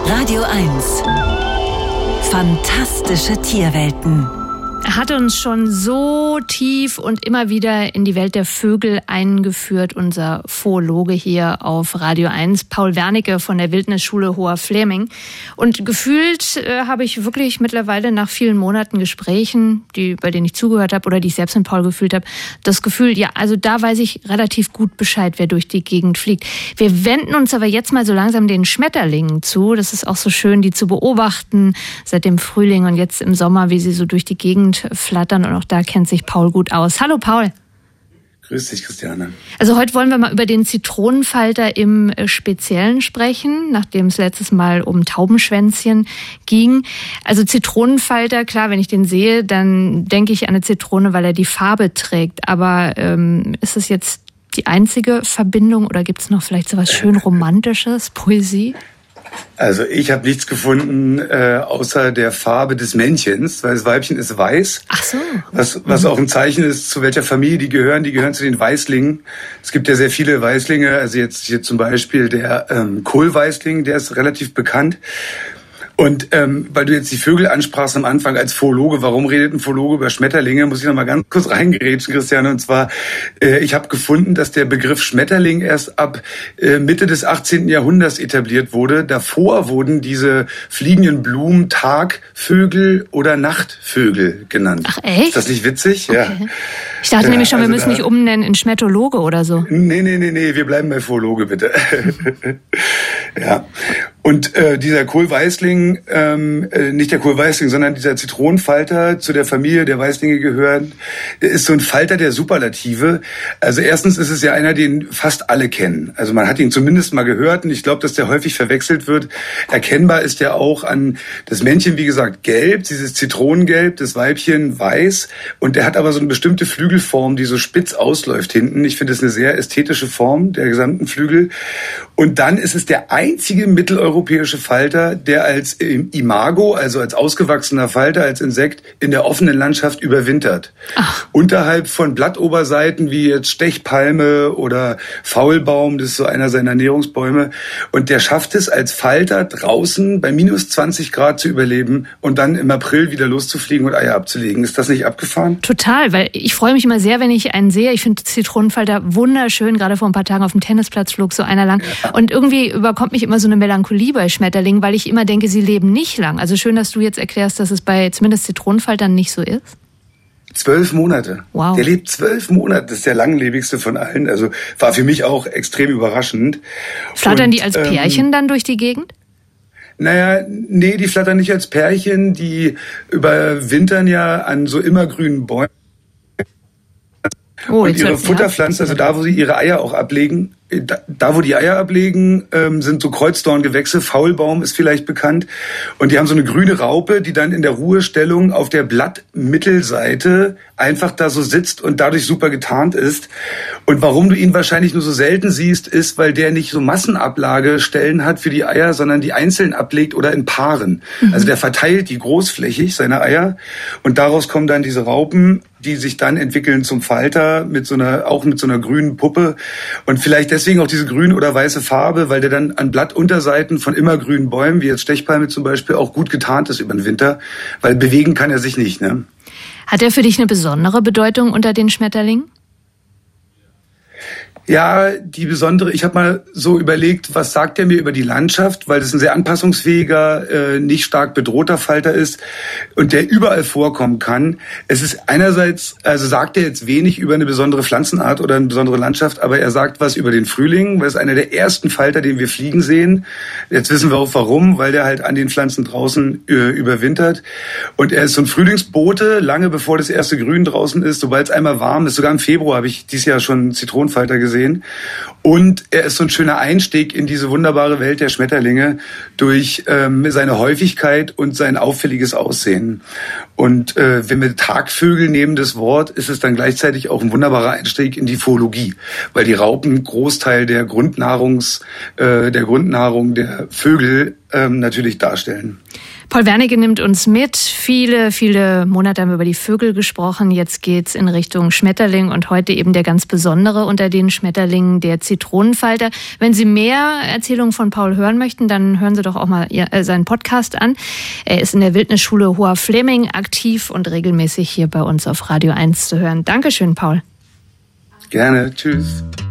Radio 1. Fantastische Tierwelten. Er hat uns schon so tief und immer wieder in die Welt der Vögel eingeführt, unser Zoologe hier auf Radio 1, Paul Wernicke von der Wildnisschule Hoher Fläming. Und gefühlt habe ich wirklich mittlerweile nach vielen Monaten Gesprächen, bei denen ich zugehört habe oder die ich selbst mit Paul gefühlt habe, das Gefühl, ja, also da weiß ich relativ gut Bescheid, wer durch die Gegend fliegt. Wir wenden uns aber jetzt mal so langsam den Schmetterlingen zu. Das ist auch so schön, die zu beobachten seit dem Frühling und jetzt im Sommer, wie sie so durch die Gegend flattern, und auch da kennt sich Paul gut aus. Hallo Paul. Grüß dich, Christiane. Also heute wollen wir mal über den Zitronenfalter im Speziellen sprechen, nachdem es letztes Mal um Taubenschwänzchen ging. Also Zitronenfalter, klar, wenn ich den sehe, dann denke ich an eine Zitrone, weil er die Farbe trägt. Aber ist es jetzt die einzige Verbindung oder gibt es noch vielleicht so was schön Romantisches, Poesie? Also ich habe nichts gefunden außer der Farbe des Männchens, weil das Weibchen ist weiß. Ach so. Was auch ein Zeichen ist, zu welcher Familie die gehören. Die gehören zu den Weißlingen. Es gibt ja sehr viele Weißlinge. Also jetzt hier zum Beispiel der Kohlweißling, der ist relativ bekannt. Und weil du jetzt die Vögel ansprachst am Anfang als Zoologe, warum redet ein Zoologe über Schmetterlinge, muss ich noch mal ganz kurz reingerätschen, Christiane. Und zwar, ich habe gefunden, dass der Begriff Schmetterling erst ab Mitte des 18. Jahrhunderts etabliert wurde. Davor wurden diese fliegenden Blumen Tagvögel oder Nachtvögel genannt. Ach echt? Ist das nicht witzig? Okay. Ja. Ich dachte nämlich schon, wir müssen nicht umnennen in Schmetologe oder so. Nee, wir bleiben bei Zoologe, bitte. Ja. Und dieser Kohlweißling, nicht der Kohlweißling, sondern dieser Zitronenfalter, zu der Familie der Weißlinge gehören, ist so ein Falter der Superlative. Also erstens ist es ja einer, den fast alle kennen. Also man hat ihn zumindest mal gehört und ich glaube, dass der häufig verwechselt wird. Erkennbar ist der auch an das Männchen, wie gesagt, gelb, dieses Zitronengelb, das Weibchen weiß. Und der hat aber so eine bestimmte Flügelform, die so spitz ausläuft hinten. Ich finde es eine sehr ästhetische Form, der gesamten Flügel. Und dann ist es der einzige mitteleuropäische Falter, der als Imago, also als ausgewachsener Falter, als Insekt in der offenen Landschaft überwintert. Ach. Unterhalb von Blattoberseiten wie jetzt Stechpalme oder Faulbaum, das ist so einer seiner Ernährungsbäume. Und der schafft es als Falter draußen bei minus 20 Grad zu überleben und dann im April wieder loszufliegen und Eier abzulegen. Ist das nicht abgefahren? Total, weil ich freue mich immer sehr, wenn ich einen sehe. Ich finde Zitronenfalter wunderschön, gerade vor ein paar Tagen auf dem Tennisplatz flog so einer lang. Ja. Und irgendwie überkommt mich immer so eine Melancholie bei Schmetterlingen, weil ich immer denke, sie leben nicht lang. Also schön, dass du jetzt erklärst, dass es bei zumindest Zitronenfaltern nicht so ist. 12 Monate. Wow. Der lebt 12 Monate. Das ist der langlebigste von allen. Also war für mich auch extrem überraschend. Flattern die als Pärchen dann durch die Gegend? Naja, nee, die flattern nicht als Pärchen. Die überwintern ja an so immergrünen Bäumen. Oh, und ihre Futterpflanzen, also da, wo sie ihre Eier auch ablegen, da wo die Eier ablegen, sind so Kreuzdorngewächse, Faulbaum ist vielleicht bekannt. Und die haben so eine grüne Raupe, die dann in der Ruhestellung auf der Blattmittelseite einfach da so sitzt und dadurch super getarnt ist. Und warum du ihn wahrscheinlich nur so selten siehst, ist, weil der nicht so Massenablagestellen hat für die Eier, sondern die einzeln ablegt oder in Paaren. Also der verteilt die großflächig, seine Eier. Und daraus kommen dann diese Raupen, die sich dann entwickeln zum Falter auch mit so einer grünen Puppe. Und vielleicht deswegen auch diese grüne oder weiße Farbe, weil der dann an Blattunterseiten von immergrünen Bäumen, wie jetzt Stechpalme zum Beispiel, auch gut getarnt ist über den Winter. Weil bewegen kann er sich nicht, ne? Hat er für dich eine besondere Bedeutung unter den Schmetterlingen? Ja, die besondere, ich habe mal so überlegt, was sagt er mir über die Landschaft, weil das ein sehr anpassungsfähiger, nicht stark bedrohter Falter ist und der überall vorkommen kann. Es ist einerseits, also sagt er jetzt wenig über eine besondere Pflanzenart oder eine besondere Landschaft, aber er sagt was über den Frühling, weil es einer der ersten Falter, den wir fliegen sehen. Jetzt wissen wir auch warum, weil der halt an den Pflanzen draußen überwintert. Und er ist so ein Frühlingsbote, lange bevor das erste Grün draußen ist, sobald es einmal warm ist. Sogar im Februar habe ich dieses Jahr schon einen Zitronenfalter gesehen. Und er ist so ein schöner Einstieg in diese wunderbare Welt der Schmetterlinge durch seine Häufigkeit und sein auffälliges Aussehen. Und wenn wir Tagvögel nehmen, das Wort, ist es dann gleichzeitig auch ein wunderbarer Einstieg in die Zoologie, weil die Raupen Großteil der Grundnahrung der Vögel natürlich darstellen. Paul Wernicke nimmt uns mit. Viele, viele Monate haben wir über die Vögel gesprochen. Jetzt geht's in Richtung Schmetterling und heute eben der ganz besondere unter den Schmetterlingen, der Zitronenfalter. Wenn Sie mehr Erzählungen von Paul hören möchten, dann hören Sie doch auch mal seinen Podcast an. Er ist in der Wildnisschule Hoher Fläming aktiv und regelmäßig hier bei uns auf Radio 1 zu hören. Dankeschön, Paul. Gerne. Tschüss.